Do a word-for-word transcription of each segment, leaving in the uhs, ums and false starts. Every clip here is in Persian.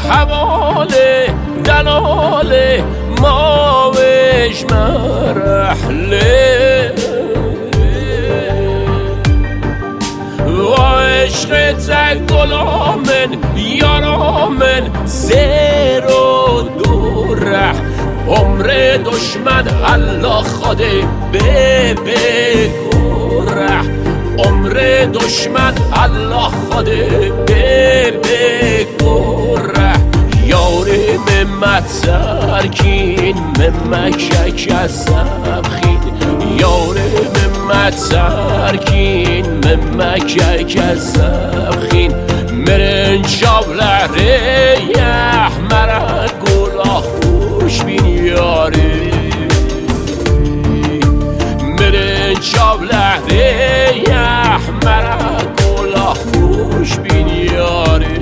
حواله دلاله ما وش مرحله و عشق تک غلامن یارامن زیر و دوره عمر دشمن الله خواده به بگوره عمر دشمن الله خواده به بگوره یاری ممت سرکین ممکک از سبخین یاری ممت سرکین ممکک از سبخین مرن شابلره یحمره گلاه خوش بین یاری مرن شابلره یحمره گلاه خوش بین یاری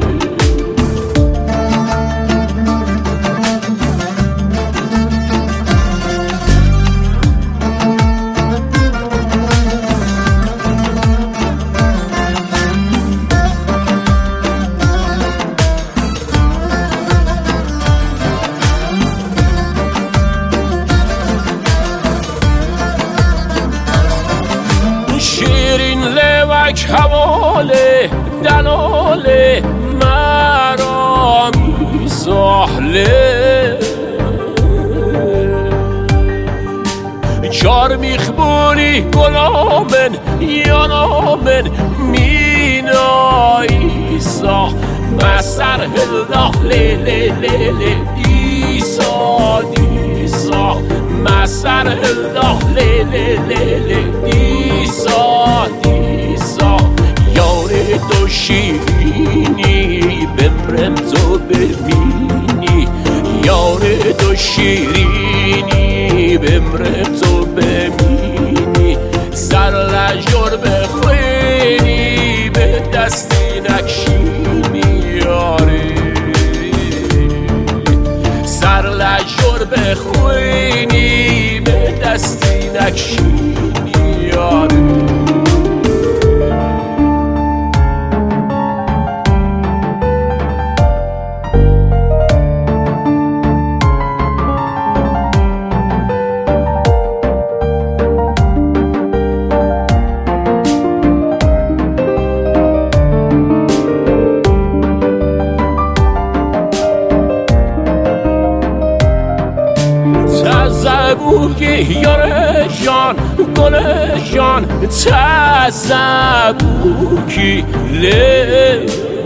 حواله دلاله مرامی ساحله چار میخبونی گلامن یانامن مینایی سا مسر الله لیلی لیلی دیسا دیسا مسر الله لیلی لیلی دیسا دیسا یاری تو شیرینی بمرم تو ببینی یاری تو شیرینی بمرم تو ببینی سر لجور بخوینی به دستی نکشینی یاری سر لجور بخوینی به دستی نکشینی یاری تزبوکی یاره جان گل جان تزبوکی لی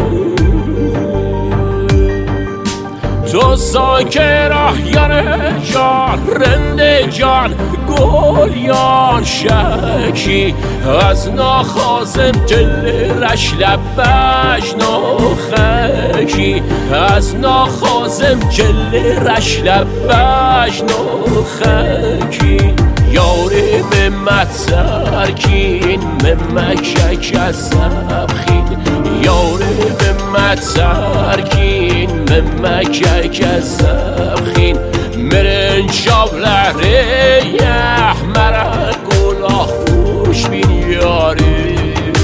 تو ساکره یاره جان رنده جان گلیان شکی از ناخازم جل رش لبش نخکی از ناخازم جل رش لبش نخکی یاری ممت سرکین ممکک از سبخین یاری ممت سرکین ممکک از سبخین مرن شابلره یحمره گلاه خوش بین یاری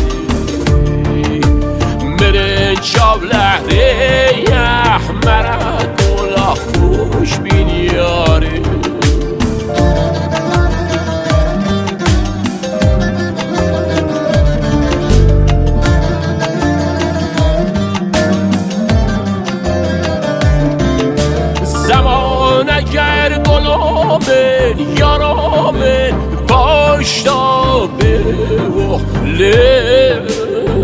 مرن شابلره یحمره گلاه خوش بین یاری اگر گلامن یارامن باشتا به وحله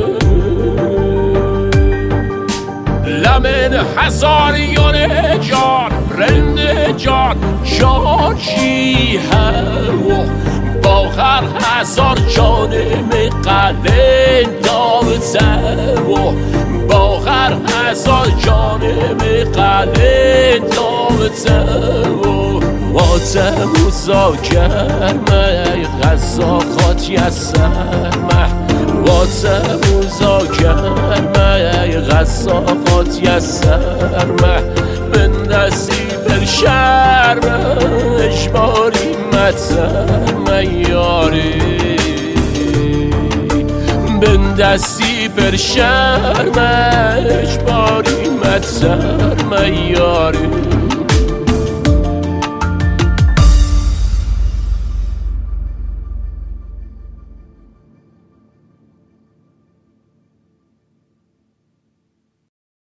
لمن هزار یاره جان رنده جان جانشی هر با هر هزار جانم قلن دامته و با هر هزار جانم قلن دامته و واتم مزاکرمه غذا خاطی از سرمه واتم مزاکرمه غذا خاطی از سرمه من نصیب شرمه اجباری متسرمه یاری بندستی بر شرمش باری متسر من یاری